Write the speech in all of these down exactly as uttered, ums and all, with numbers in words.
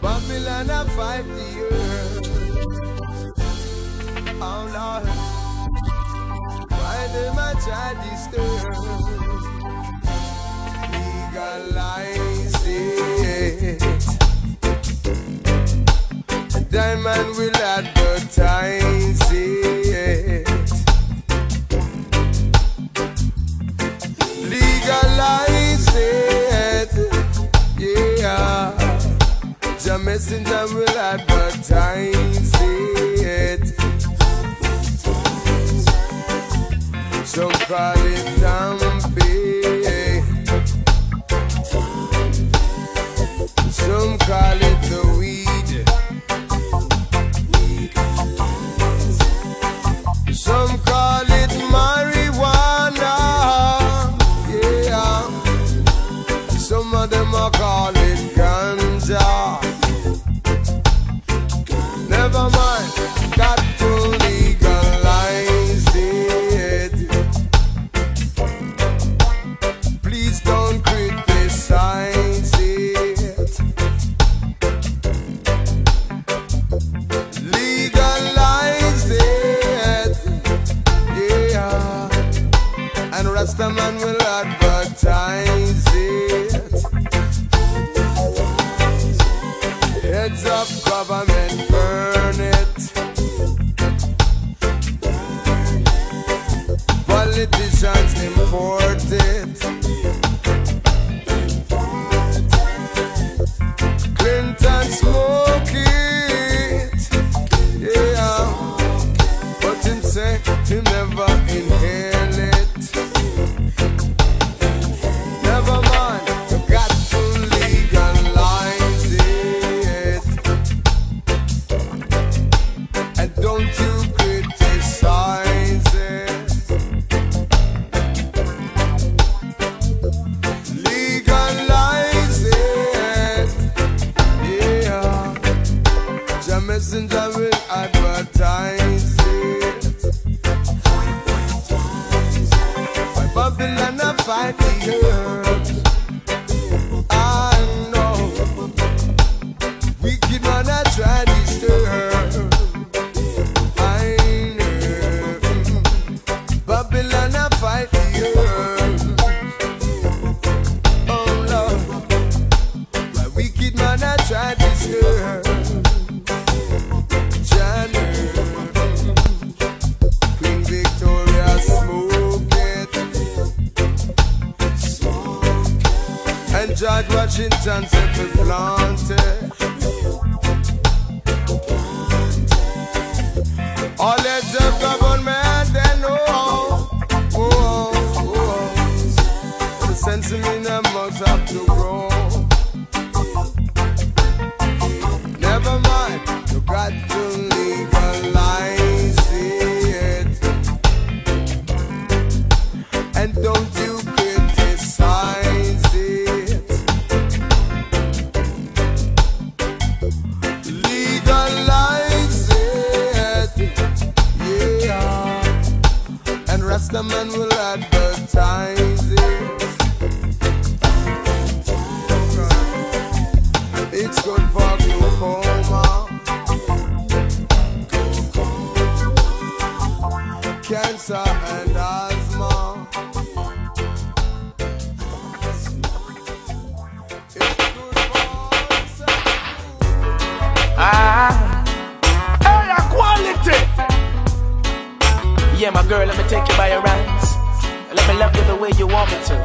Babylon a fight the earth. Oh Lord, why them a try disturb? Legalize it. Diamond will advertise it. Legalize it. Yeah. The messenger will advertise it. Some call it dumpy. Some call it the weed. Some call it marijuana. Yeah. Some of them are call it ganja. Never mind, got to legalize it. Please don't criticize it. Legalize it, yeah. And Rastaman will advertise it. Heads up government, burn it. Politicians import it. Clinton smoke it. Yeah. But him say he never inhale it. Never mind, you got to legalize it. And don't you criticize it. Legalize it. Yeah. The messenger will advertise it. Why Babylon a fight the earth? I know. Wicked man a try to disturb. I know. Babylon a fight the earth. Oh Lord. Why wicked man a try to disturb. Queen Victoria smoke it. And George Washington said we plant it. All heads of government they know. Oh, oh, oh. The sense of me now must have to grow. Never mind, you got to legalize it. And don't you criticize it. Legalize it. Yeah. And Rastaman will advertise it. It's good for glaucoma, cancer and asthma. It's good for Ah, hey, quality. Yeah, my girl, let me take you by your hands. Let me love you the way you want me to.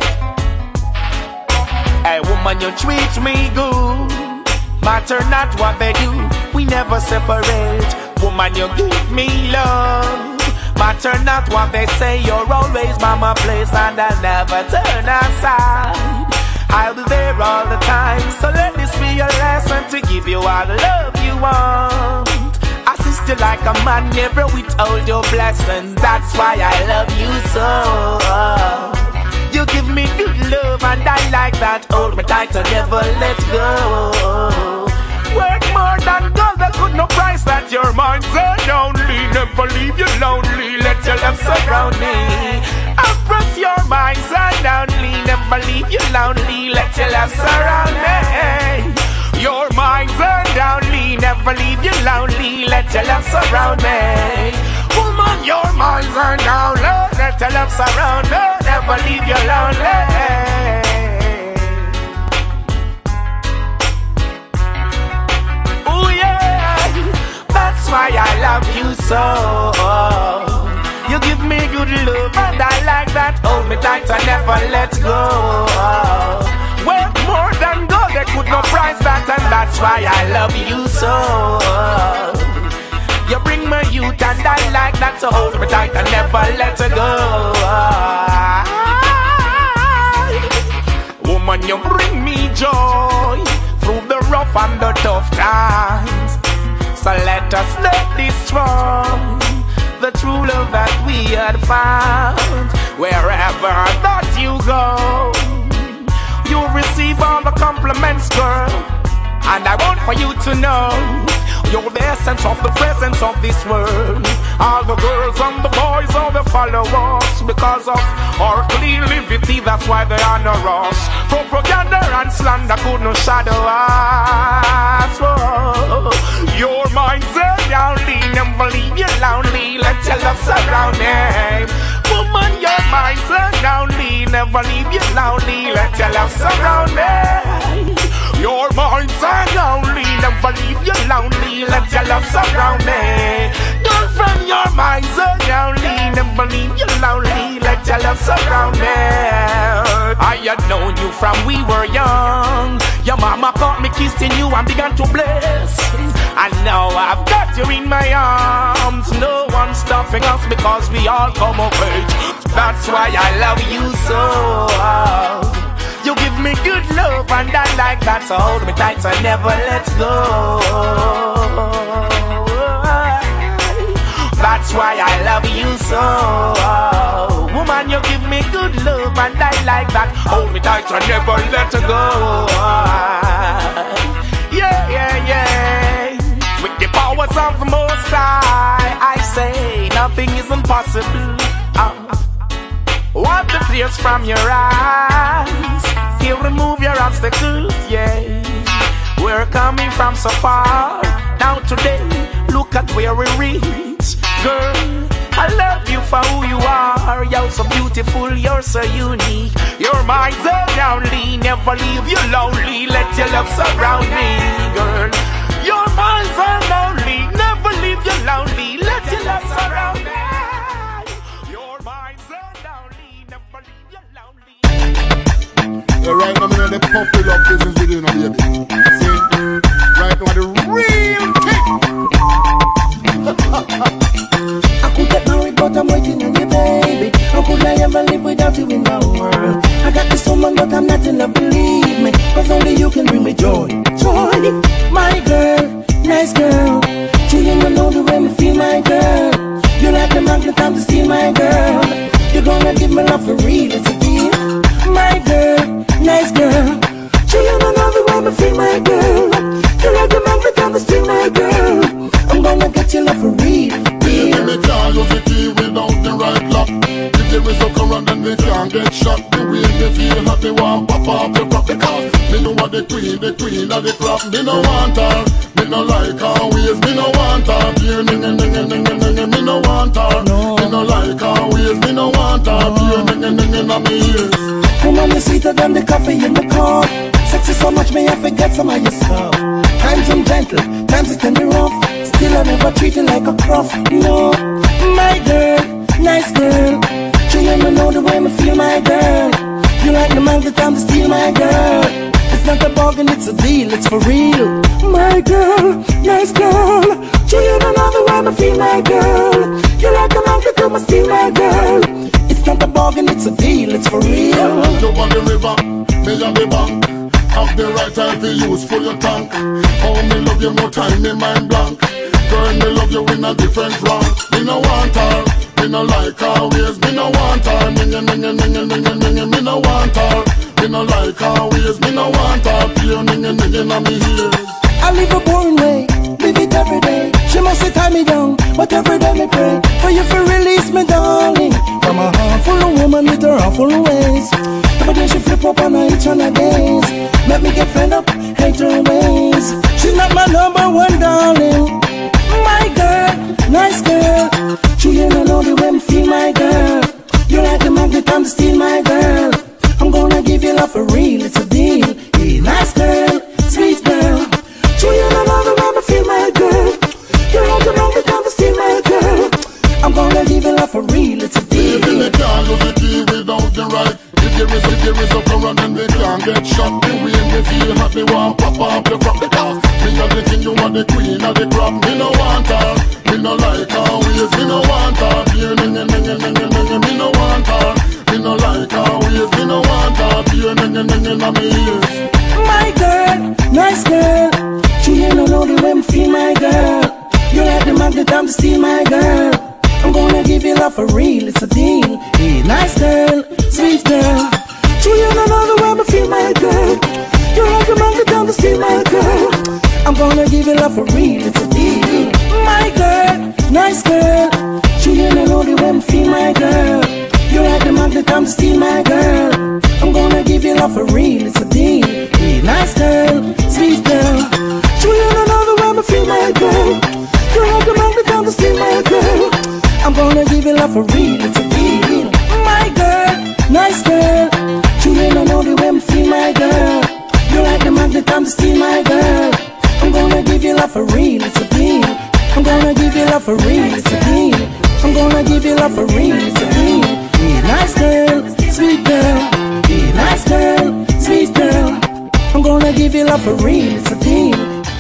Hey, woman, you treat me good. Matter not what they do, we never separate. Woman, you give me love. Matter not what they say, you're always by my place, and I'll never turn aside. I'll be there all the time, so let this be your lesson to give you all the love you want. Assist you like a man, never withhold your blessings. That's why I love you so. You give me good love and I like that. Hold me tight and never let go. Work more than gold, there could no price that your mind's only. Never leave you lonely, let your love surround me. Press your minds and only, never leave you lonely, let your love surround me. Your mind's and never leave you lonely. Let your love surround me. Woman, your minds are now low. Let your love surround me. Never leave you lonely. Oh yeah, that's why I love you so. You give me good love and I like that. Hold me tight and never let go. Worth more than gold, they could not price that. And that's why I love you so. You bring me youth and I like that. So hold me tight and never let go. Woman, you bring me joy through the rough and the tough times. So let us not destroy the true love that we had found. Wherever that you go, you receive all the compliments, girl. And I want for you to know you're the essence of the presence of this world. All the girls and the boys, all the followers, because of our clean liberty, that's why they honor us. Propaganda and slander could not shadow us. Whoa. Your mind's lonely, never leave you lonely. Let your love surround me. Woman, your mind's lonely, never leave you lonely. Let your love surround me. Your mind's lonely, never leave you lonely. Let your love surround me. Girlfriend, your mind's lonely, never leave you lonely. Let your love surround me. I had known you from we were young. Your mama caught me kissing you and began to bless. And now I've got you in my arms. No one's stopping us because we all come of age. That's why I love you so. You give me good love and I like that. So hold me tight and never let go. That's why I love you so. Woman, you give me good love and I like that. Hold me tight and never let go. Yeah, yeah, yeah. With the powers of the Most High, I say nothing is impossible. uh, Wipe the tears from your eyes. He'll remove your obstacles, yeah. We're coming from so far. Now today, look at where we reach. Girl, I love you for who you are. You're so beautiful, you're so unique. Your mind's lonely, never leave you lonely. Let your love surround me, girl. Your mind's lonely, never leave you lonely. Let your love surround me. Your mind's lonely, never leave you lonely. Yeah, right now, I'm in the puppy love business with you, baby. See? Right now, the real thing. I could get married, but I'm waiting on you, baby. How could I ever live without you in my world? I got this woman, but I'm not in love, believe me. Cause only you can bring me joy. Joy, my girl, nice girl. Do you know the way me feel, my girl? You like the magnet, time to steal, my girl. You're gonna give me love for real, it's a deal. My girl, nice girl. Do you know the way me feel, my girl? You like the magnet, time to steal, my girl. I'm gonna get your love for real. Baby, me can't love the key without the right lock. If there is a current, then we can't get shot. The way me feel happy, want pop off the crop. Because me know what the queen, the queen of the crop. Me no want her, me no like her ways. Me no want her, pure nigga, nigga, nigga, nigga. Me no want her, me no like her ways. Me no want her, pure nigga, nigga, nigga, me ears. Woman, you're sweeter than the coffee in the cup. Sexy so much, may I forget some of your stuff. Times I'm gentle, times it can be rough. Still I never treat you like a cruff. No, my girl, nice girl. Do you know the way me feel, my girl? You like the man that time to steal, my girl. It's not a bargain, it's a deal, it's for real. My girl, nice girl. Do you know the way me feel, my girl? You like the man that time to steal, my girl. It's not a bargain, it's a deal, it's for real. You on the river, me on the bank. Have the right time to use for your tank. Oh, me love you more time, me mind blank. Girl, me love you in a different rank. Me no want her, me no like her ways. Me no want her, minga, minga, minga, minga, minga. Me no want her, me no like her ways. Me no want her, pure minga, minga, na me ears. I live a boring way, live it every day. She must tie me down, but every day me pray for you to release me, darling. From a heart full of woman with her heart full of ways. Every day she flip up on her each and her gaze. Make me get fed up, hate her ways. She's not my love. number one darling. My girl, nice girl. True, you don't know the way me feel, my girl. You're like the magnet, I'm the steel, my girl. I'm gonna give you love for real, it's a deal. Hey, nice girl, sweet girl. True, you don't know the way me feel, my girl. You're like the magnet, I'm the steel, my girl. I'm gonna give you love for real, it's a deal. Baby, they can't do the deal without the right. If there is a, there is a current and they can't get shot. The way me feel happy, want pop up the crop. Because me are the king, you are the queen of the crop. Me no want her, me no like her ways. Me no want her, pure nigga, nigga, nigga, nigga. Me no want her, me no like her ways. Me no want her, pure nigga, nigga, nigga, me ears. My girl, nice girl. True, you don't know the way me feel, my girl. You're like the magnet, I'm the steel, my girl. I'm gonna give you love for real, it's a deal. Hey, nice girl, sweet girl. True, you don't know the way me feel, my girl. You're like a magnet down the street, my girl. I'm gonna give you love for real, it's a deal. My girl, nice girl. True, you don't know the way me feel, my girl. You're like the magnet down the street, my girl. I'm gonna give you love for real, it's a deal. Hey, nice girl, sweet girl. True, you don't know the way me feel, my girl. You're like a magnet down the street, my girl. I'm gonna give you love for real, it's a deal. My girl, nice girl. True, you don't know the way me feel, my girl. You're like the magnet, I'm the steel, my girl. I'm gonna give you love for real, it's a deal. I'm gonna give you love for real, it's a deal. I'm gonna give you love for real, it's a deal. Hey, nice girl, sweet girl. Hey, nice girl, sweet girl. I'm gonna give you love for real, it's a deal.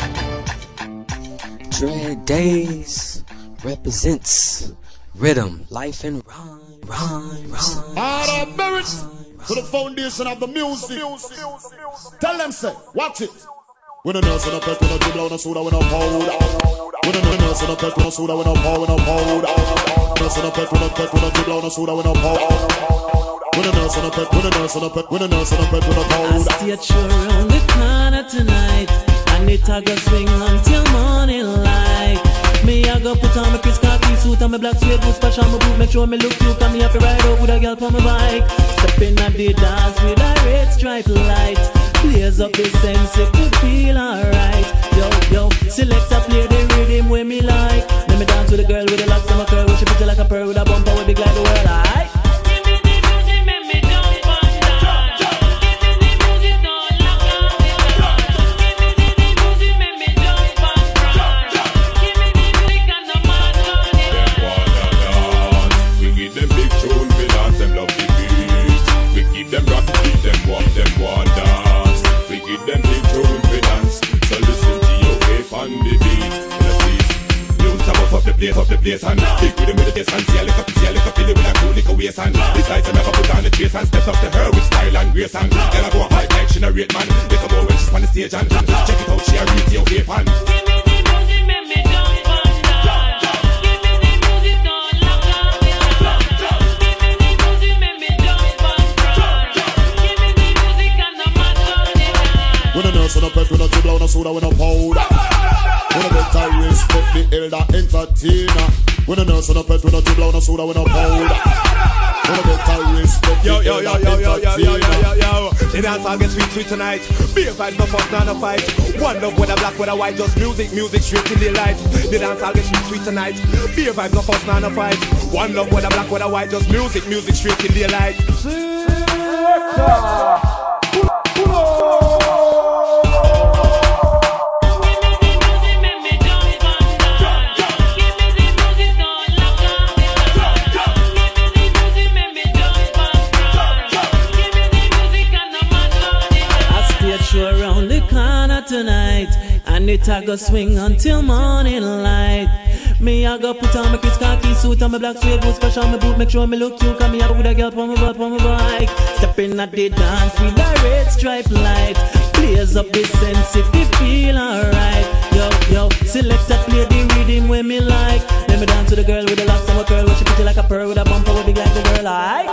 Dread Days represents rhythm, life and rhyme, rhyme, rhyme. Out of merit to the foundation of the music. Tell them, say, watch it. When a nurse in a pet, when a dribble on a soda, when a hold. When a nurse in a pet, when a soda, when a hold, when a hold. Nurse in a pet, when a pet, when a dribble on a soda, when a hold. When a nurse in a pet, when a nurse in a pet, when a nurse in a pet, when a hold. I stay true around the corner tonight, and it a go swing until morning light. Me I go put on my Chris khaki suit and my black suede boots, patch on my boot, make sure me look cute, and me have to ride out with a girl on my bike. Step in at the dance with a red stripe light, blaze up the sense, it could feel alright. Yo, yo, select a play the rhythm where me like. Let me dance with a girl with the locks on my curl, she pretty like a pearl with a bumper with big like the world, alright. Them rock, keep them walk, them want dance. We give them big tune for dance. So listen to your wave on the beat. Let's see. News about up the place, up the place and big with them with the taste and see a lick up, see a lick up, feel it with a cool lick a waist and besides I never put on the trace and stepped up to her with style and grace and then I go high like she a rate man. They come over when she's on the stage and check it out, she a real your wave and When a nurse in a pet, when a dribble on a soda, when a powder. When a better respect the elder entertainer. When a nurse in a pet, when a dribble on a soda, when a powder. When a better respect the yo, yo, yo, elder yo, yo, yo, yo, yo, entertainer. yo, yo. The dance all get sweet, sweet tonight. Be a fight, no fuss, none a fight. One love, whether black, whether white, just music, music straight in the light. The dance all get sweet, sweet tonight. Be a vibe, no fuss, none a fight. One love, whether black, whether white, just music, music straight in the light. Around the corner tonight, and it a go swing until morning light. Me I go put on my Chris khaki suit and my black suede boots, patch on my boot, make sure me look cute, and me out with a girl on my butt, on my bike. Step in at the dance with a red stripe light, blaze up the sense if you feel alright. Yo, yo, select a play the rhythm where me like. Let me dance to the girl with the locks on my curl, she pretty like a pearl with a bumper with big like the girl, alright.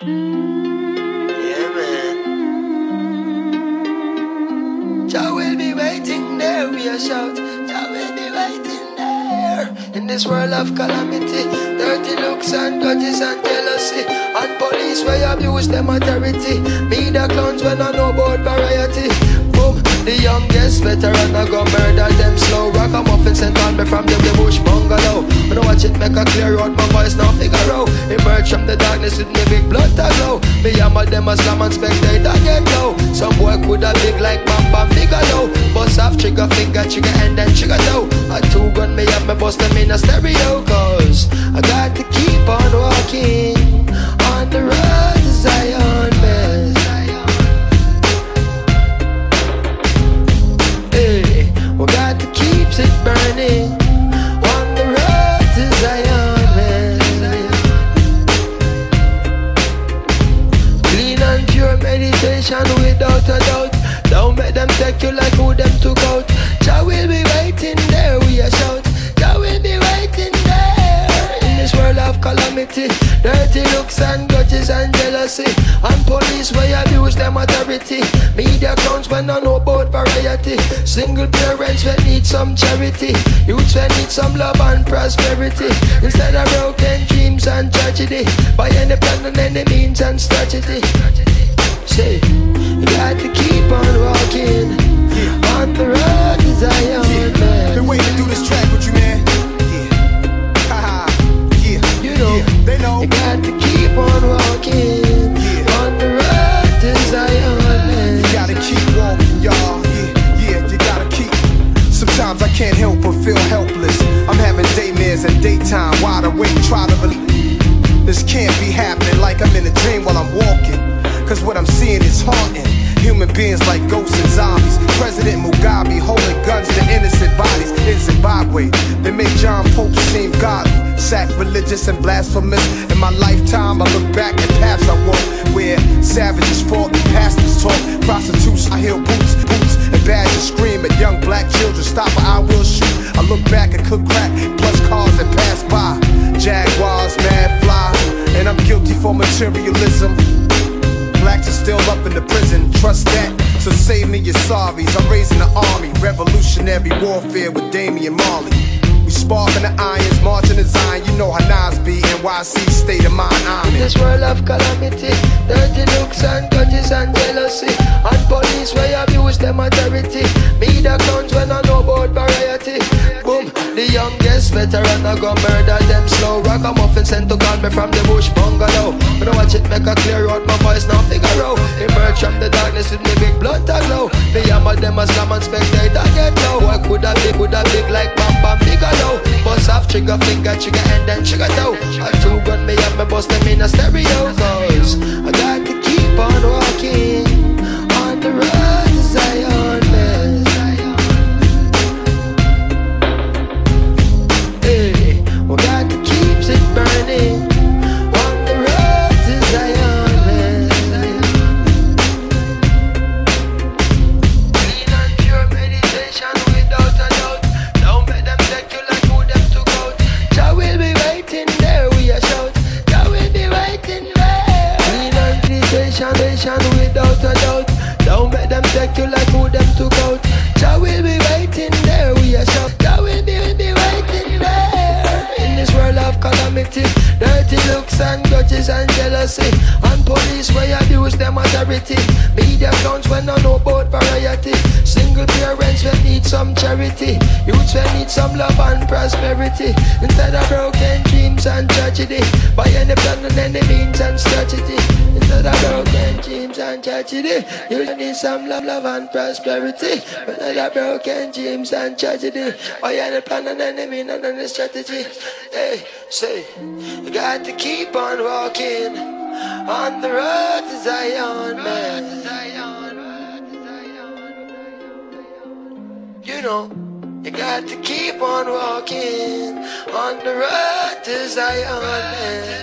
Yeah, man. Jah will be waiting there, we a shout. Jah will be waiting there. In this world of calamity, dirty looks and grudges and jealousy, and police where abuse them authority. Me the clowns when I know about variety. Boom, the youngest veteran I go murder them slow. Rock a muffin sent on me from the bush bungalow. When I watch it make a clear out, my voice now figure out. Emerge from the darkness with me big blood to glow. Me hammer them as slam and spectator get low. Some boy coulda big like Bam Bam Bigelow. Bust off trigger finger, trigger and then trigger toe. A two gun me up, me bust them in a stereo. Cause I got to keep on walking on the road to Zion, man. Hey, we got to keep it burning on the road to Zion, man. Clean and pure meditation without a doubt. Don't make them take you like who them took out. Jah will be waiting there, we a shout. Jah will be waiting there. In this world of calamity, dirty looks and grudges and jealousy, and police where abuse them authority. Media clowns when I know about variety. Single parents when need some charity. Youths when need some love and prosperity. Instead of broken dreams and tragedy, by any plan and any means and strategy. Say, you got to keep on walking yeah. on the road to Zion, yeah. man. Been waiting to do this track with you, man. Yeah, haha, yeah. You know, yeah. They know. You got to keep on walking yeah. on the road to Zion, man. You gotta keep walking, y'all. Yeah, yeah, you gotta keep. Sometimes I can't help but feel helpless. I'm having daymares and daytime, wide awake, try to believe this can't be happening like I'm in a dream while I'm walking. Cause what I'm seeing is haunting. Human beings like ghosts and zombies. President Mugabe holding guns to innocent bodies in Zimbabwe. They make John Pope seem godly, sacrilegious and blasphemous. In my lifetime I look back at paths I walk, where savages fought and pastors talk. Prostitutes, I hear boots, boots and badgers scream at young black children. Stop or I will shoot. I look back and cook crack, plus cars that pass by. Jaguars, mad fly, and I'm guilty for materialism. Blacks are still up in the prison, trust that. So save me your sorries. I'm raising the army, revolutionary warfare with Damian Marley. We sparking the irons, marching the Zion. You know how Nas be, N Y C state of mind army. In this world of calamity, dirty looks and grudges and jealousy, and police where abuse them authority. Me the clowns when I know about variety. Boom, the youngest veteran I go murder them slow. Rock a muffin sent to call me from the bush bungalow. When I watch it make a clear out, my voice now figure out. Emerge from the darkness with me big blood to glow. Me hammer them as slam and spectator get low. Boy coulda big, coulda big like Bam Bam Bigelow. Bust off trigger finger, trigger and then trigger toe. A two gun me up, me bust them in a stereo. Cause I got to keep on walking on the road to Zion, man. Hey, we got to keep it burning on the road to Zion, man. Clean and pure meditation without a doubt. Don't let them take you like who them took out. Jah will be waiting there, we a shout. Jah will be waiting there. Clean and meditation without a doubt. Don't let them take you like who them took out. Jah will be waiting there, we a shout. Jah will be, will be waiting there. In this world of calamity, dirty looks and grudges and jealousy, and police where abuse them authority. Media clowns when I know about variety. Single parents when need some charity. Youths when need some love and prosperity. Instead of broken dreams and tragedy, by any plan and any means and strategy. Instead of broken dreams and tragedy, you need some love, love and prosperity. Instead of broken dreams and tragedy, by any plan and any means and any strategy. Hey, say, you got to keep on walking on the road to Zion, man. You know, you got to keep on walking on the road to Zion, man.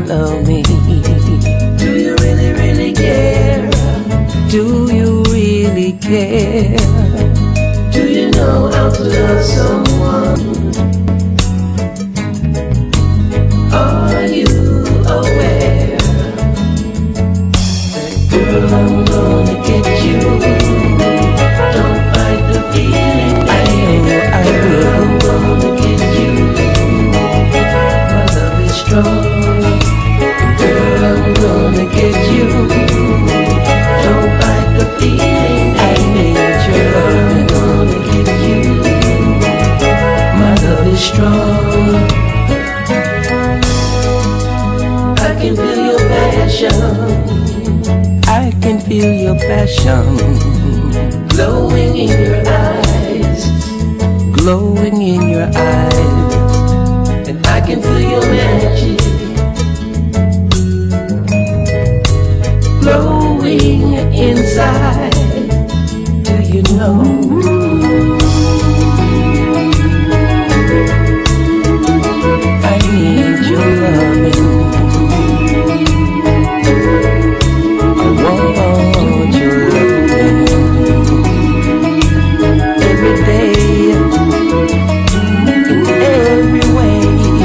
love me? Do you really, really care? Do you really care? Do you know how to love someone? Are you aware that girl, I'm gonna get you? Don't fight the feeling, I know I will. I'm gonna get you. My love is strong. Girl, I'm gonna get you. Don't fight the feeling, I need your love. I'm gonna get you. My love is strong. I can feel your passion. I can feel your passion glowing in your eyes, glowing in your eyes. And I can feel your magic glowing inside. Do you know? I need your loving. I want your loving every day, in every way.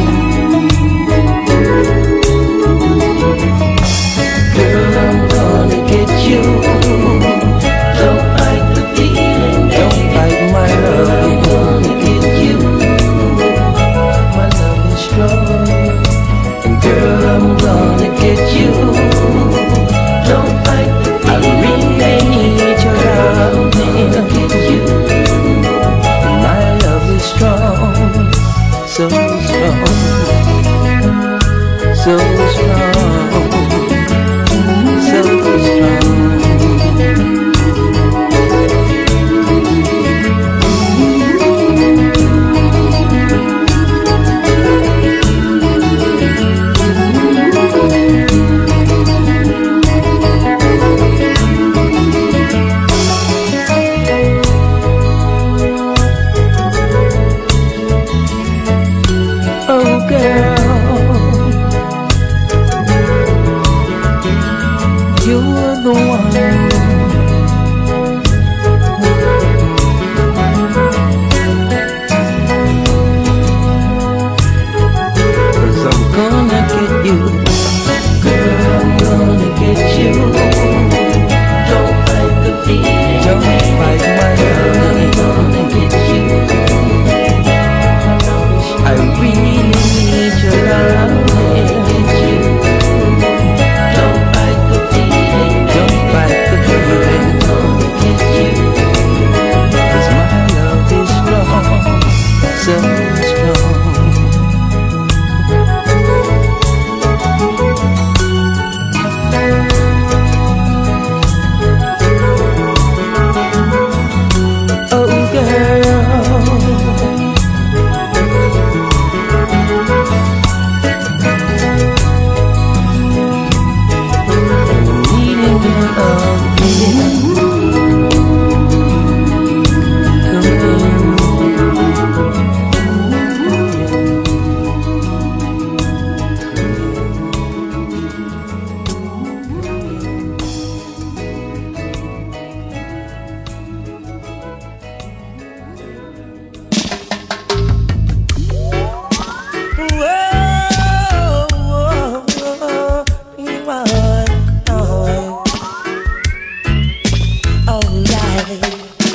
Girl, I'm gonna get you. Don't fight the feeling, don't fight my love. I'm gonna get you. My love is strong, and girl, I'm gonna get you. Don't fight the feeling, I really need your love. I'm gonna get you. My love is strong, so strong, so strong, so strong. Oh girl, you're the one. Cause I'm gonna get you. Girl, I'm gonna get you. Don't fight the feeling, don't fight my love. I'm gonna get you. I really need your love. Get you. Don't fight the feeling, don't fight the feeling. I'm gonna get you. 'Cause my love is strong, so strong. Oh girl, needing your love, yeah. Whoa, whoa, whoa, you are, oh, alright.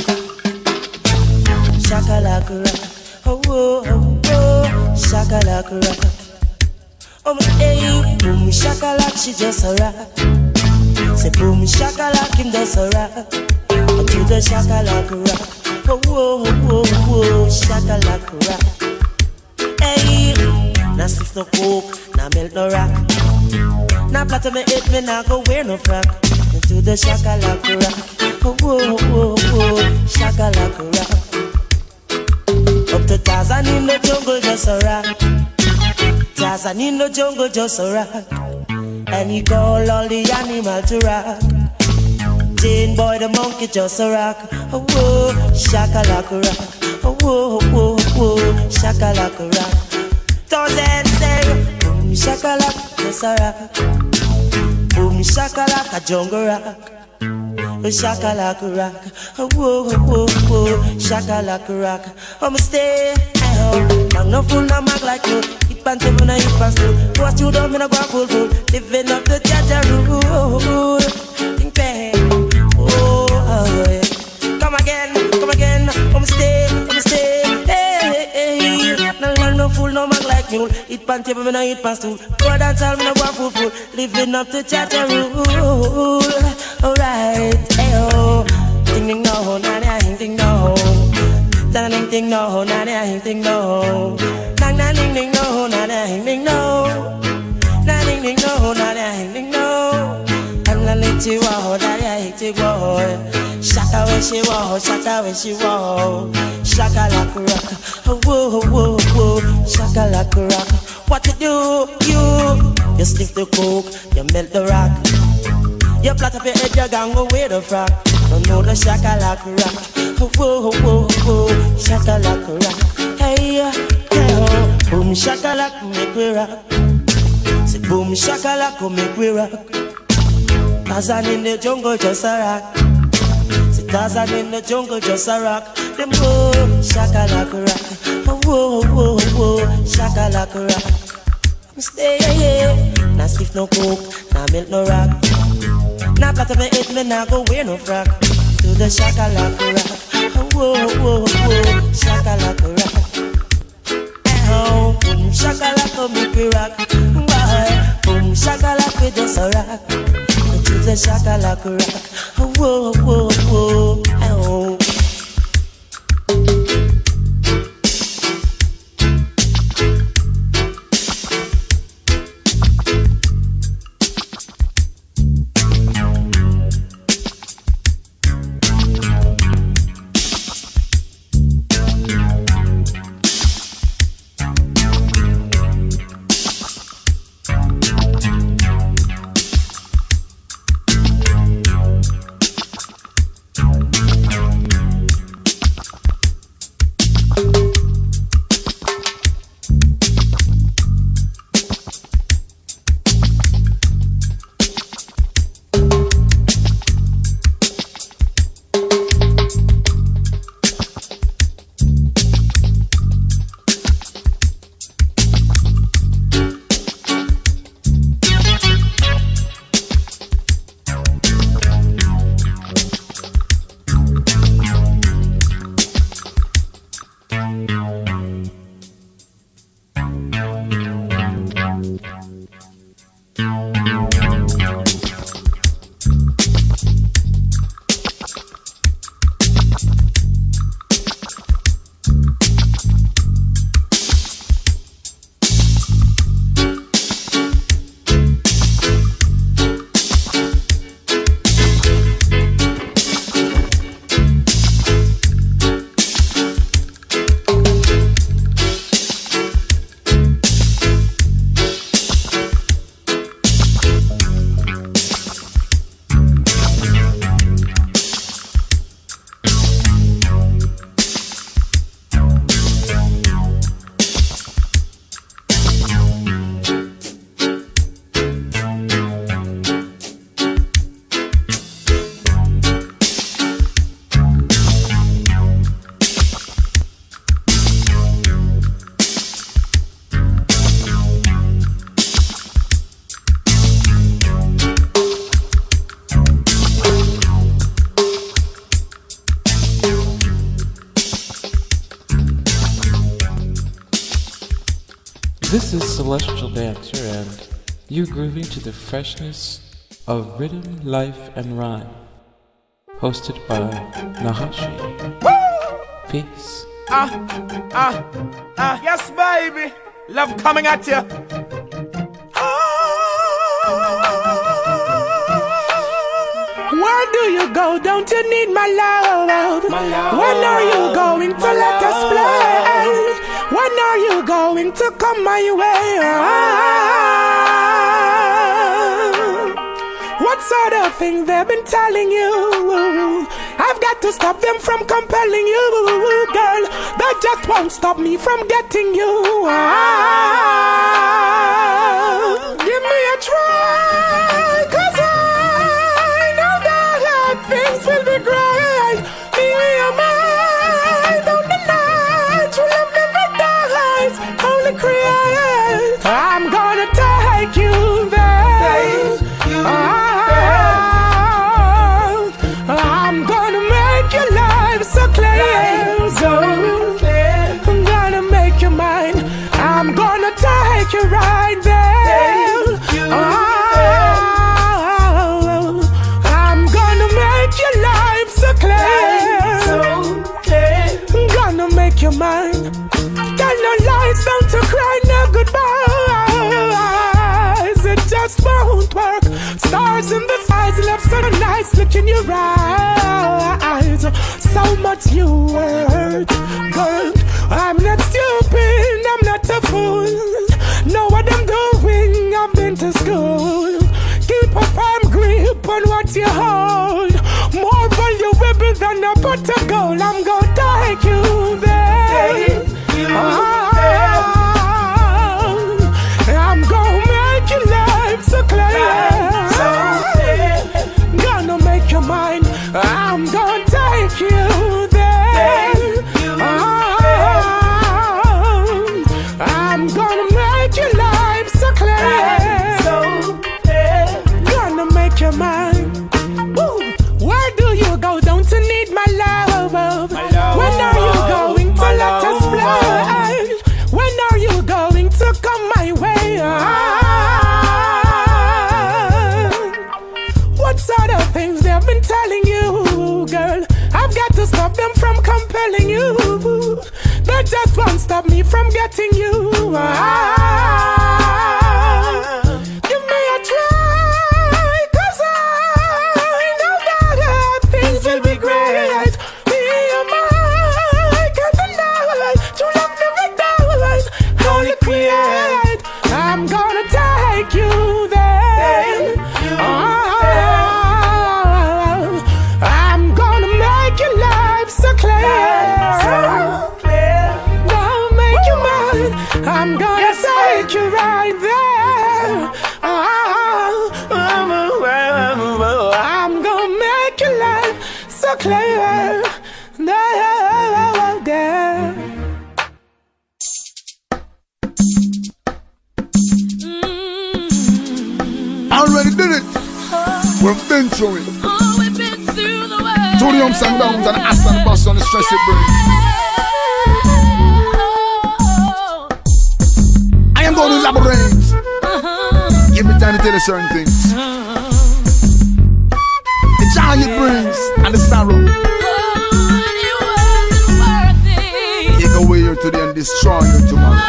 Shakalaka rock, oh, oh, oh, shakalaka rock. Oh, my hey, boom shakalaka, she just a rock. Say boom shakalaka, him just a rock. To the shakalaka rock, oh, oh, oh, oh, shakalaka rock. Hey, now sniff no coke, now melt no rock. Now platter me head, me now go wear no frock. Into the shakalaka rock, oh, oh, oh, oh, shakalaka rock. Up to Tarzan in the jungle, just a rock. Tarzan in the jungle, just a rock. And he call all the animal to rock. Jane boy the monkey just a rock. Oh, whoa, shakalaka rock. Oh, whoa, whoa, whoa, shakalaka rock. Thousand say, boom shakalaka, just a rock. Boom shakalaka jungle rock. Shakalaka rock. Whoa whoa whoa. Shakalaka rock. I'ma stay at home. I'm no fool, no mag like you. Hit pants when I hit pants too. What you done, me no go full full. Living up the Jaja rule. Think bad. Oh, oh yeah. Come again, come again. I'ma stay, I'ma stay. Hey, hey, hey. No man, no fool, no man like me. Eat pan table, me no eat pants too. Go dance all, me no go full full. Living up to Jaja rule. Alright, hey oh. Ding ding no, na na ding ding no. Na ding ding no, na na ding ding no. Na na ding ding no, na na ding ding no. Na ding ding no, na na ding ding no. And I let you walk, na na let you go. Shaka when she walk, shaka when she walk. Shaka like a rock, whoa whoa whoa. Shaka like a rock. What you do, you? You sniff the coke, you melt the rock. You flat up your head, you gang away the frack. Don't know the shaka like a rock. Whoa whoa whoa. Shaka like a rock. Hey hey oh. Boom shaka like make we rock. Say boom shaka like make we rock. Tarzan in the jungle just a rock. Tarzan in the jungle just a rock. Them go shaka like a rock. Whoa whoa whoa. Shaka like a rock. Stay yeah. Now stiff no coke, now milk no rock. Now flat up my head, me now go wear no frack. To the shaka like a rock. Whoa whoa whoa. Shaka like a rock. Oh, boom shaka like a make we rock. Bye. Boom shaka like we just a rock. To the shaka like a rock. Whoa, whoa, whoa, oh. This is Celestial Dancer, and you grooving to the freshness of rhythm, life, and rhyme. Hosted by Nahashi. Peace. Ah, ah, ah, yes, baby. Love coming at you. Where do you go? Don't you need my love? My love. When are you going to my let love. us play? When are you going to come my way? What sort of thing they've been telling you? I've got to stop them from compelling you, girl. That just won't stop me from getting you. Give me a try, cause I know that things will be great. Me and mine on the night, true love never dies, only create. I'm gonna take you there. Oh, I'm gonna make your life so clear, so clear. I'm gonna make you mine. I'm gonna take you right there. Oh, I'm gonna make your life so clear. I'm gonna make you mine. Tell no lies, don't to cry, no goodbyes. It just won't work. Stars in the skies, love so nice, look in your eyes. So much you worth, girl. I'm not stupid, I'm not a fool. Know what I'm doing, I've been to school. Keep a firm grip on what you hold. More valuable than a pot of gold. I'm gonna take you there. Oh, I'm gonna make your life so clear. Gonna make your mind. I'm gonna take you there. Oh, I'm gonna make your life so clear. Gonna make your mind. Woo. Where do you go? Don't you need my love? When are you going to let us play? When are you going to come my way? What sort of things they've been telling you, girl? I've got to stop them from compelling you. They just won't stop me from getting you. Ah, give me a try, cause I know that things will be great. Me and my candlelight, true love never dies, only create. I'm gonna take you there. Oh, I'm gonna make your life so clear. Gonna make you mine. I'm gonna take you right there. Oh, I'm gonna make your life so clear. There. Already did it. We've been through it. Oh, we've been through the world. To the ups and downs and ass and bust on the stress it brings. I am going to elaborate. Give me time to tell you certain things. The joy it brings and the sorrow. Take away you today and destroy you tomorrow.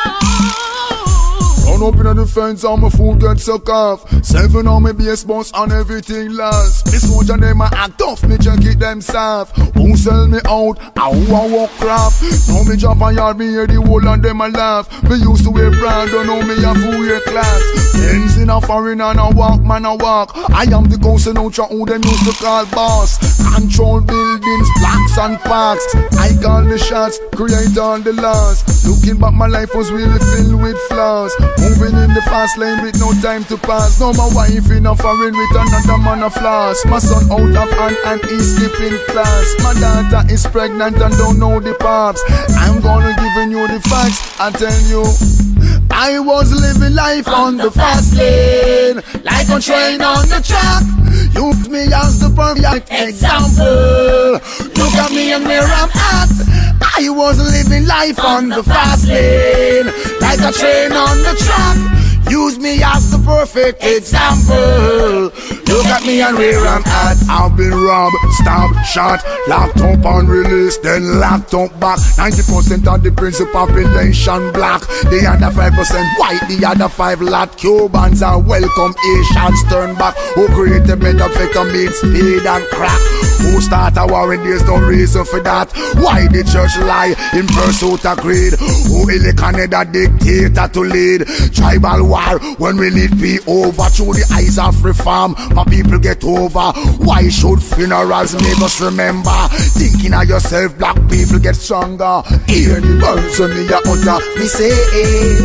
Run up in the fence and my food get suck off. Seven on my base boss and everything lost. This soldier them a act tough, me check it them soft. Who sell me out and who a walk craft. Now me drop and yard, me hear the whole and them a laugh. Me used to wear brand, don't know me a full year class. Ends in a foreign and a walk, man a walk. I am the ghost and ultra who them used to call boss. Control buildings, blocks and parks. I call the shots, create all the laws. Looking back my life was really filled with flaws. Moving in the fast lane with no time to pass. No, my wife in a foreign with another man of flaws. My son out of hand and he's skipping class. My daughter is pregnant and don't know the pops. I'm gonna giving you the facts. I tell you, I was living life on the fast lane, like a train on the track. Use me as the perfect example. Look at me and where I'm at. I was living life on the fast lane, like a train on the track. Use me as the perfect example. Look at me and where I'm at. I've been robbed, stabbed, shot, locked up and released, then locked up back. ninety percent of the principal population black. The other five percent white, the other five lot Cubans are welcome. Asians turn back. Who created methamphetamine, speed and crack? Who start a war and there's no reason for that? Why the church lie in pursuit of greed? Who elect Canada dictator to lead? Tribal war when we lead be over through the eyes of reform. My people get over. Why should funerals make us remember? Thinking of yourself, black people get stronger. Hear the words when me a utter. Me say,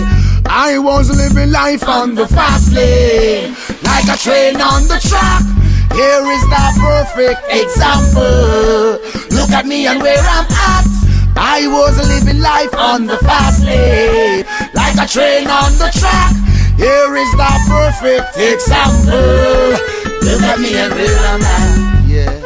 I was living life on the fast lane, like a train on the track. Here is the perfect example. Look at me and where I'm at. I was living life on the fast lane, like a train on the track. Here is the perfect example. Look at me and where I'm at. Yeah.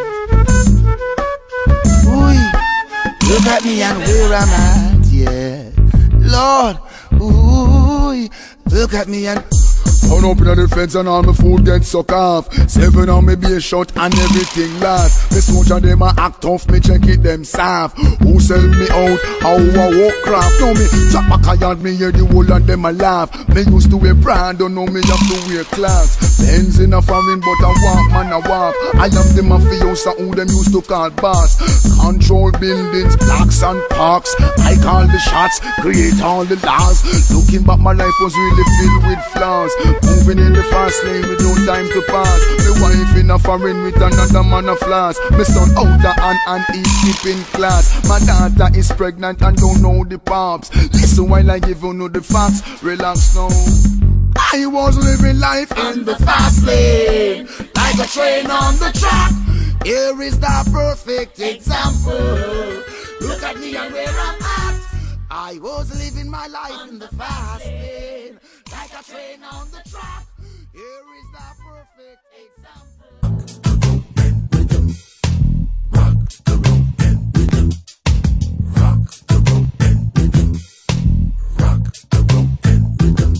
Ooh. Look at me and where I'm at. Yeah. Lord. Ooh. Look at me and turn up in the fence and all my food get suck off. Seven on me be a shot and everything last. Me soldier them a act tough, me check it them soft. Who sell me out, how I walk craft. Now me drop back a yard, me hear the whole of them a laugh. Me used to wear brand, don't know me have to wear class. Benz in a foreign but I walk, man I walk. I am the mafiosa who them used to call boss. Control buildings, blocks and parks. I call the shots, create all the laws. Looking back my life was really filled with flaws. Moving in the fast lane with no time to pass. My wife in a foreign with another man of flaws. My son out the hand and he's keeping class. My daughter is pregnant and don't know the pops. Listen while I give you know the facts. Relax now. I was living life in the fast lane, like a train on the track. Here is the perfect example. Look at me and where I'm at. I was living my life in the fast lane, like a train on the track. Here is the perfect example. Rock the road and rhythm. Rock the road and rhythm. Rock the road and rhythm.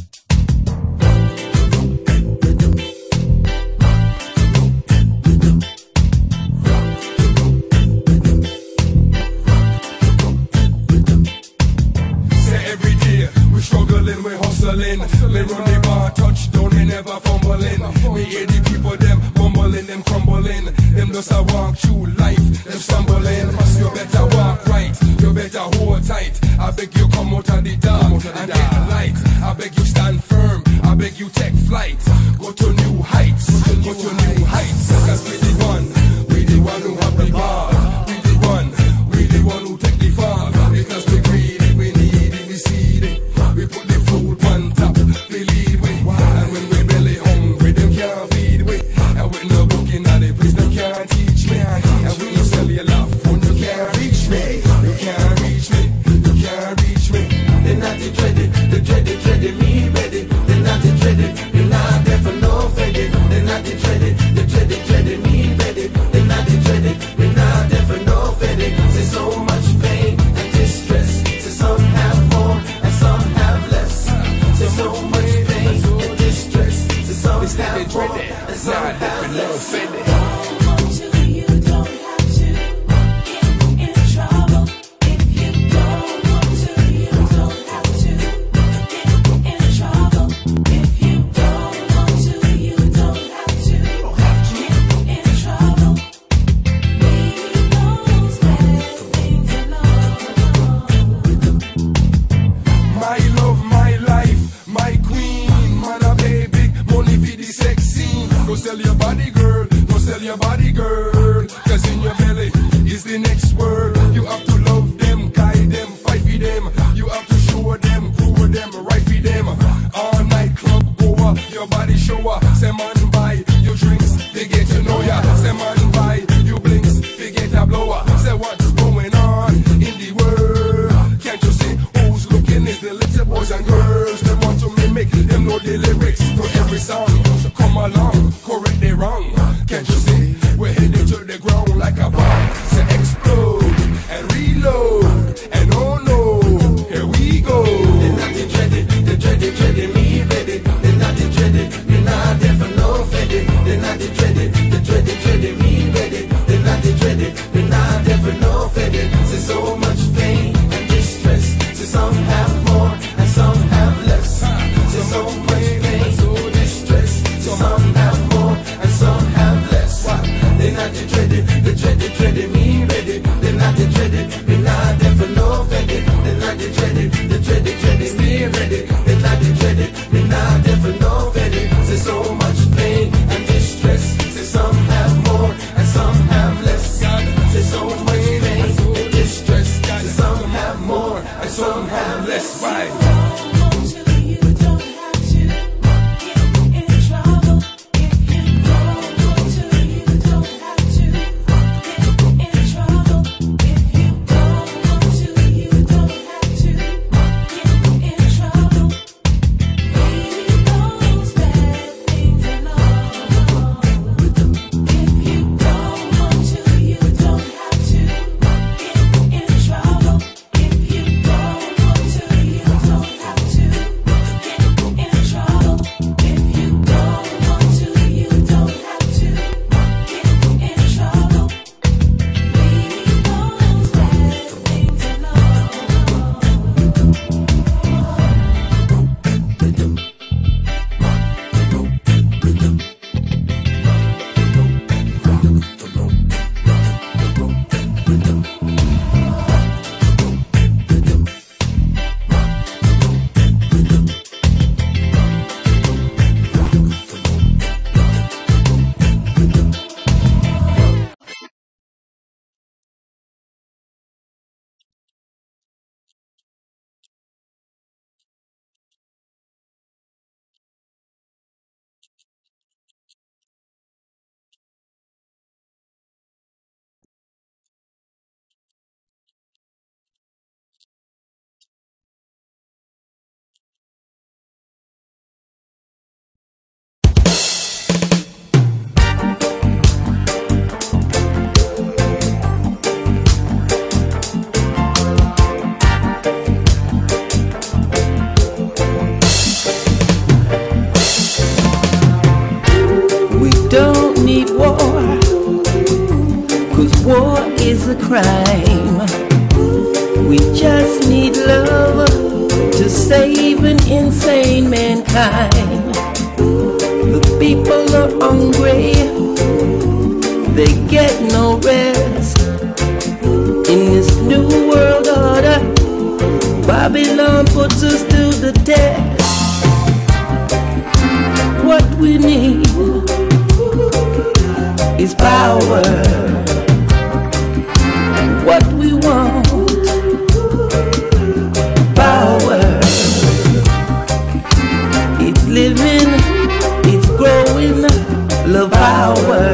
Struggling, we hustling. Me run the bar, touchdown, me never fumbling. Me hear the people them mumbling, them crumbling. Them just a walk through life, them stumbling. You better walk right, you better hold tight. I beg you come out of the dark and get the light. I beg you stand firm, I beg you take flight. Go to new heights, go to new heights. Cause we the one, we the one who have the bar. We the one, we the one who take the fall. Because we greedy, we need it, we see it. We put the food on top, we lead way. And when we belly hungry, them can't feed way. And with no booking at the place, them can't teach me. And we no sell your love phone, you can't reach me. You can't reach me, you can't reach me. They're not the dreaded, the dreaded, dreaded me ready. They're not the dreaded, you're not there for no faded. They're not the dreaded, the dreaded, dreaded me ready. They're not the dreaded, you're not there for no faded. See so much pain and distress. See some have more and some have less. There's so much pain and distress. So some have more and some have less. Sell your body, girl, don't sell your body, girl. Cause in your belly is the next word. You have to love them, guide them, fight for them. You have to show them, prove them, right for them. All night club goer, your body shower. Say man buy your drinks, they get to know ya. Say man buy you blinks, they get a blower. Say what's going on in the world? Can't you see who's looking is the little boys and girls. They want to mimic, them know the lyrics to every song. So come along, correct the wrong. Can't you see? We're headed to the ground like a bomb. Say explode and reload. And oh no, here we go. They're not the dreaded, the dreaded, dreaded me ready. They're not the dreaded, you're not there for no faded. They're not the dreaded, the dreaded, dreaded me ready. They're not the dreaded, you're not there for no faded. See so much pain and distress. See some have more and some have less. See so much pain, so distress. See some have more and some have less. They're not the dreaded, the dreaded, dreaded me ready. They're not the dreaded, we're not there for no faded. They're not the dreaded, the dreaded, dreaded me ready. They're not the dreaded, we're not there for no faded. See so much pain and distress. See some have more and some have less. See so much pain and distress. See some have more and some have less. Right. need war, 'cause war is a crime. We just need love to save an insane mankind. The people are hungry, they get no rest. In this new world order, Babylon puts us to the test. What we need is power. What we want, power. It's living, it's growing, love power.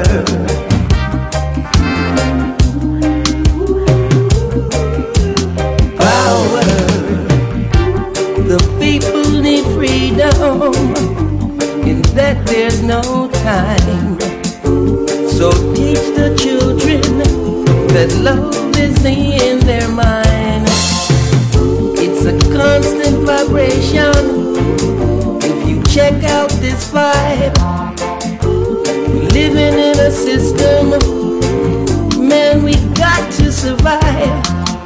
Power. The people need freedom, in that there's no time. So teach the children that love is in their mind. It's a constant vibration. If you check out this vibe, we're living in a system, man, we got to survive.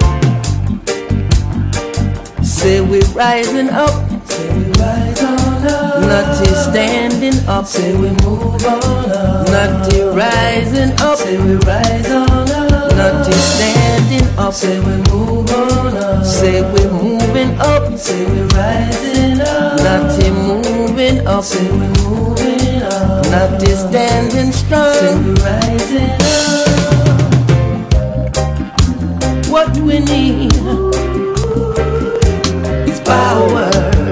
Say we're rising up, say we rise on up. Not just standing up, say we move on up. Not just rising up, say we rise on up. Not just standing up, say we move on up. Say we're moving up, say we're rising up. Not just moving up, say we're moving up. Not just standing strong, say we're rising up. What we need is power.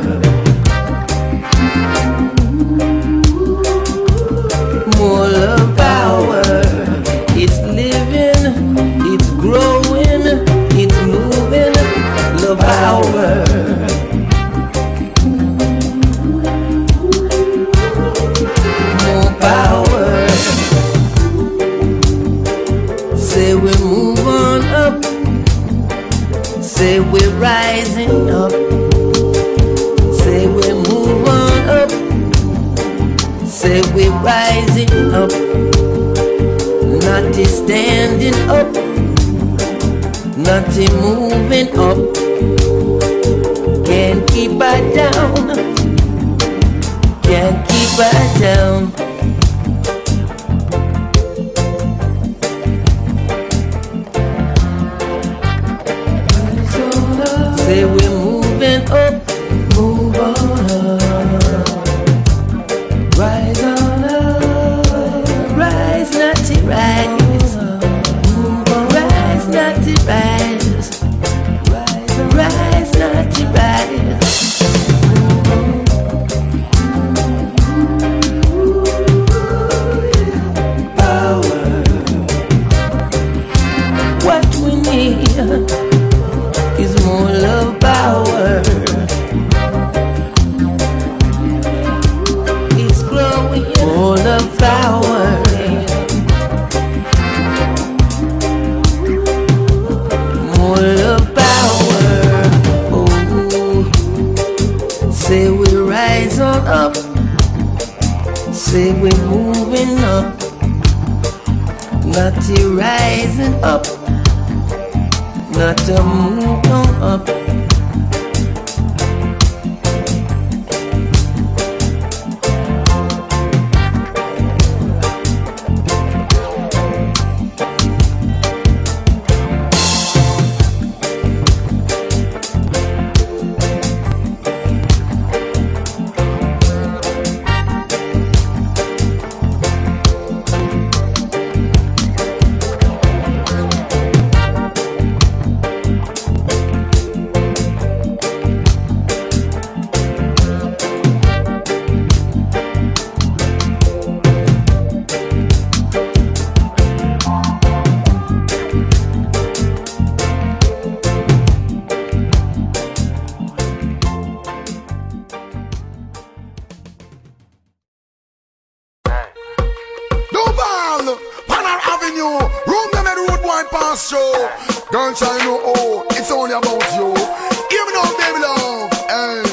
More love, power. It's living, it's growing, it's moving, love power. More power. Say we move on up, say we're rising up, say we move on up, say we're rising up. Not just standing up, not just moving up. Can't keep her down, can't keep her down. Say we're moving up, move on up. Rise on up, rise not to rise. Rise not to rise. Rise not to rise. Power. What we need is more love, power. It's growing, more love, power. More love, power. Oh, say we rise on up, say we're moving up, not to rising up, not to move on up. Girl, I know, oh, it's only about you. Give me no baby love, hey.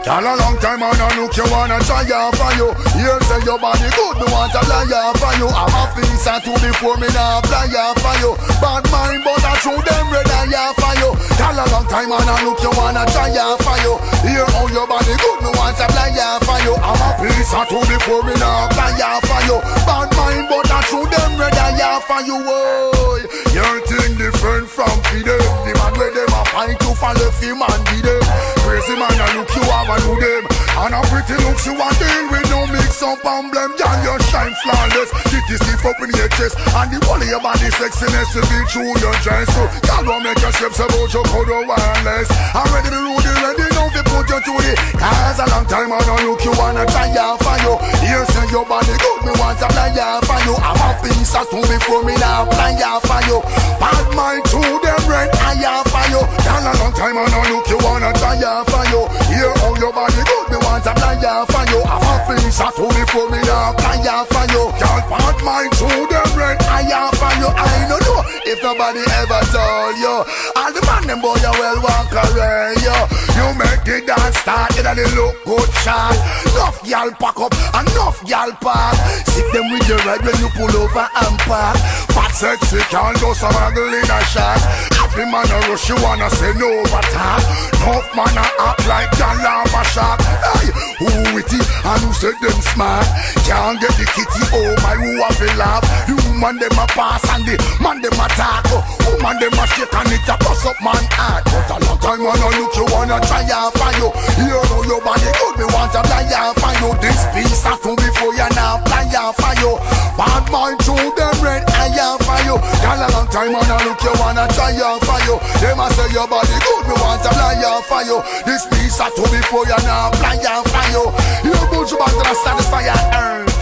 Girl, a long time and I look you wanna try off for you. Here say your body good, me want to fly off for you. I'm a piece or two before me now fly off for you. Bad mind, but I through them red eye off for you. Girl, a long time and I look you wanna try off for you. Here how your body good, me want to fly off for you. I'm a piece or two before me now fly off for you. Bad mind, but I through them red eye off for you. Boy, your thing different from them. The man where them a fight to follow him and be them. Crazy man, I look you have and do them. And a pretty looks you want deal with no mix up and blame. Girl, you shine flawless. Titty stiff up in your chest. And the whole of your body sexiness to be true your dress. So, girl, don't make your steps about your code or wireless. I'm ready to rule the ready now to put you to the. Cause a long time I don't look you wanna try out for you. Here say your body good, me want to fly out for you. I'm a piece of two before me now fly out for you. Bad mind to them red eye out for you. Girl, a long time I don't look you wanna try out for you. Here how your body good, me want to fly out for you. I'm a piece of two before me now fly out for you. Girl, bad mind to them red eye out for you. I don't know if nobody ever told you. All the man them boy you well walk around you. You make the dance start, it a look good shot. Enough y'all pack up, enough y'all park. Sit them with your ride when you pull over and park. Fat sexy can't go some angle in a shot. Every man a rush you wanna say no but talk. Enough man a act like John Lama Shark. Hey, who witty and who said them smart. Can't get the kitty, oh my who have a laugh. You man them a pass and the man them a talk. Oh man them a shake and it a bust up man heart. But a long time wanna look you wanna try out for you. You know your body good, me want to fly out for you. This piece I two before you now fly out for you. Bad mind through them red eye out for you. Girl a long time wanna look you wanna try out for you. They must say your body good, me want to fly out for you. This piece I two before you now fly out for you. You put your back to the satisfy your urge.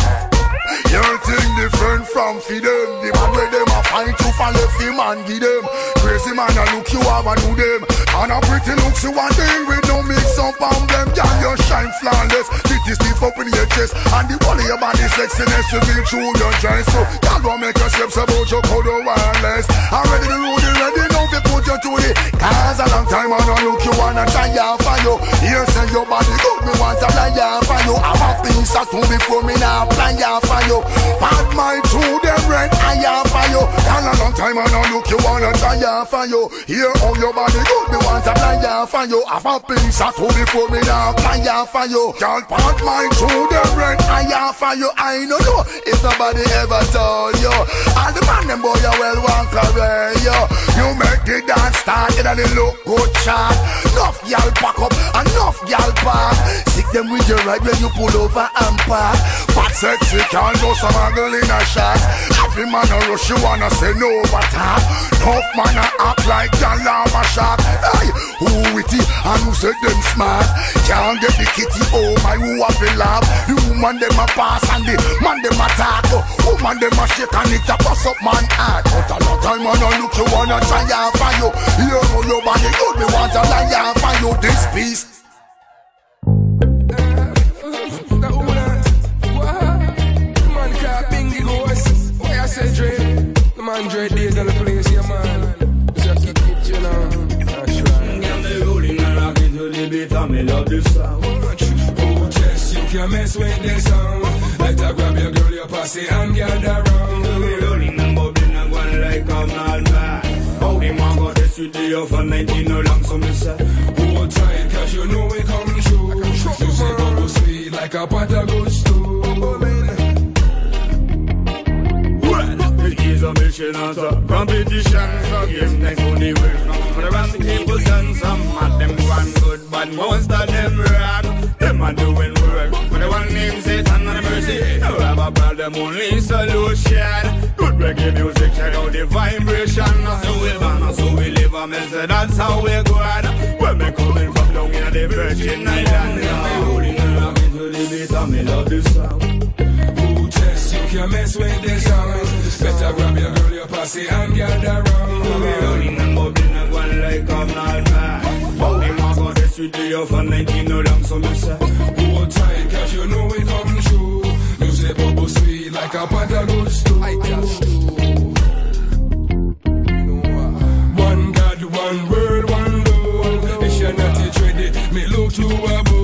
Your thing different from fi them. The man where them a fight to follow him and give them. Crazy man a look you have and do them. And a pretty looks you want deal with no mix up on them. Girl you shine flawless. Titty stiff up in your chest. And the whole of your body sexiness to be true your dress. So girl don't make your steps about your code or wireless. I'm ready to rule the ready now to put you to the. Cause a long time I don't look you wanna try out for you. Here say your body good, me want to fly out for you. I'm a piece of two before me now fly out for you. Bad mind through them red eye out for you. Girl a long time I don't look you wanna try out for you. Here how your body good, me want to fly out for you. I'm a piece of two before me now fly out for you. Girl bad mind through them red eye out for you. I don't know if nobody ever told you. All the man them boy you well walk around you. You make the dance start, it a look good shot. Enough y'all pack up, enough y'all park. Sick them with your ride when you pull over and park. Fat sexy can't go some angle in a shot. Every man a rush you wanna say no but talk. Enough man a act like John Lama Shark. Hey, who witty and who said them smart. Can't get the kitty, oh my who have a laugh. The woman them a pass and the man them a talk. Woman them a shake and it a bust up man heart. But a lot time man a look you wanna try out for you. You know your body good, me want to lie out for you. This piece the man dread days on the place, yeah man. Just kick it, you know. That's right. I'm the rolling and rocking to the beat and me love this song. Oh, yes, you can mess with this song. Let her grab your girl, your pussy and gather round. We rolling and bubbling and going like a madman. Oh, the man got this with the over nineteen no long, so me say hold tight, cause you know it come true. You say bubble sweet like a pot of good stew. Is a mission and a competition. So give thanks for the way from around the people done. Some of them one good, but most of them wrong. Them are doing work, but the one named Satan and mercy. No have a problem, only solution. Good reggae music, check out the vibration. So we burn, so we live a mess, that's how we go on. When we coming from down in the Virgin Island, we holding and rocking to the beat and me love this song. You can't mess with this song. Better grab your girl, your pussy and gather round. We rolling and bubbling and going like a madman. How the man got this with the over nineteen no long, so me say hold tight, cause you know it come true. You say bubble sweet like a pot of good stew. I just do. One God, one word, one love. If you're not ready, me look to above.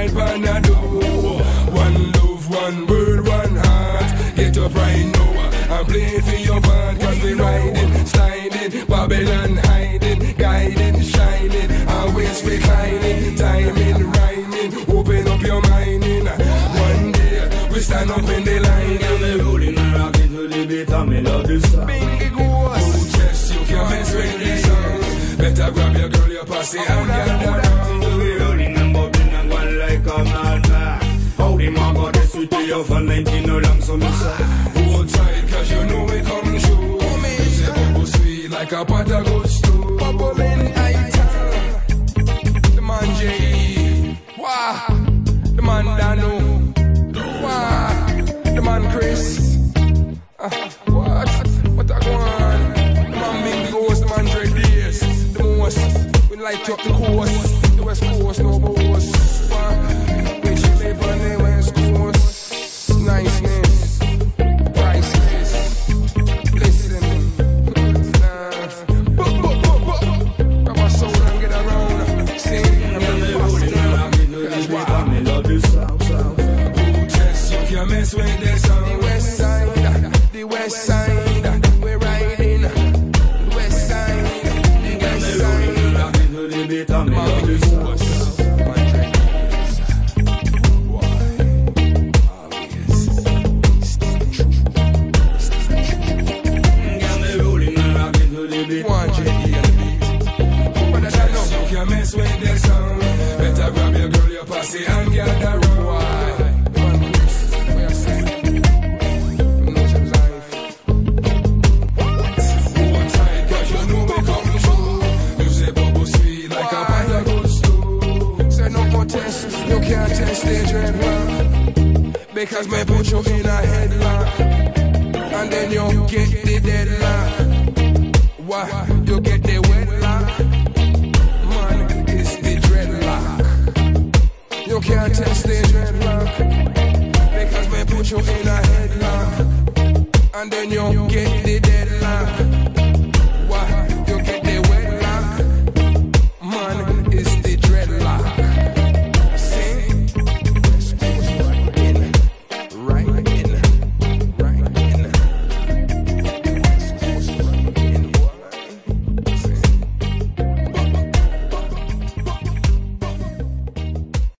right Panado. One love, one word, one heart. Get up right now and play for your part. Cause we riding, sliding, Babylon hiding, guiding, shining, always reclining, timing, rhyming, open up your minding. One day we stand up in the line. And me rolling and rocking to the beat and me love this song. Bingy Ghost. Oh yes, you can't mess with these songs. Better grab your girl, your pussy and get around. We rolling and bubbling and going like a madman. How the man got this sweet to you for nineteen no long so me say. Hold tight cause you know it come true. You say bubble sweet like a pot of good stew. Bubbling item. The man J. Wah. The man Dano. Wah. The man Chris. Uh, what? What I go on? The man Bingy Ghost, the man Dre Days. The most. We light up the coast. The west coast, no boast. Wah. We should live on the west coast. Niceness. Priceless. Listen. Nah. Boop, boop, boop, boop. Grab my soul and get around. Sing. I'm the bastard. That's why me love this song. Who just you can't mess with this song. The west side. The west side. We're riding. The west side. The west side. To the beat and me love this song. One J D and the beat. But I know you can't mess with this song. Better grab your girl, your pussy and get around. Why? Man, Chris, what you say? You know some life. What? Hold tight, cause you know me come true. You say bubble sweet like a pot of good stew. Say no more tests, you can't test the dreadlock. Because me put you in a headlock. And then you get the deadlock. Why? You get the wedlock. Man, it's the dreadlock. You can't test the dreadlock. Because me put you in a headlock. And then you get the deadlock.